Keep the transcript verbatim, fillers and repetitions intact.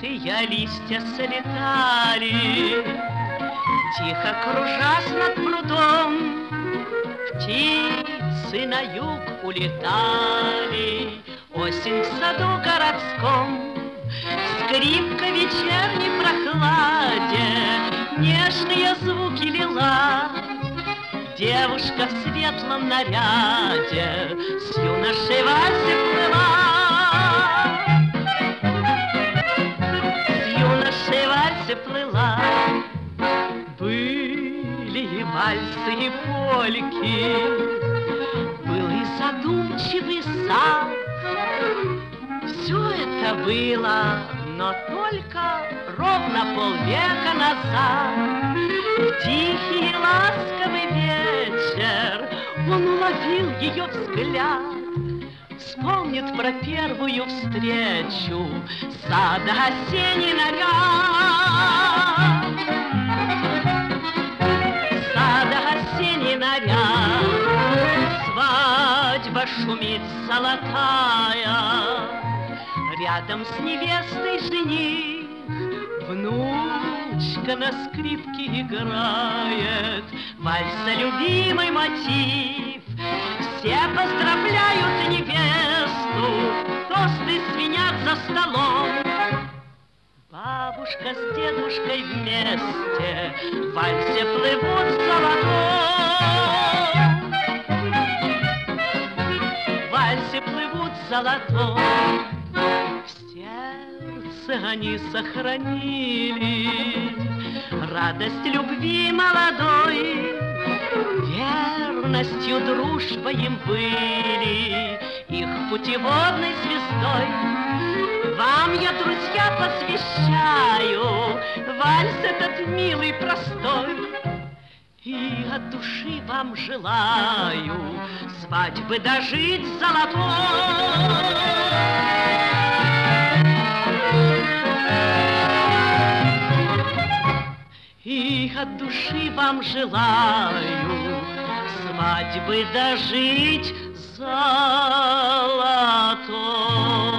желтые листья слетали, тихо кружась над прудом, птицы на юг улетали, осень в саду городском. Скрипка в вечерней прохладе нежные звуки лила, девушка в светлом наряде с юношей в вальсе плыла. С юношей в вальсе плыла. Были и вальсы, и польки, был и задумчивый сад. Все это было, но только ровно полвека назад. В тихий и ласковый вечер он уловил ее взгляд, вспомнит про первую встречу сада осенний наряд. Сада осенний наряд, свадьба шумит золотая, рядом с невестой жених, внучка на скрипке играет вальса любимый мотив. Все поздравляют невесту, тосты звенят за столом. Бабушка с дедушкой вместе в вальсе плывут в золотом. В вальсе плывут в золотом. Они сохранили радость любви молодой, верностью дружба им были их путеводной звездой. Вам я, друзья, посвящаю вальс этот милый, простой, и от души вам желаю свадьбы дожить золотой. И от души вам желаю свадьбы дожить золотой.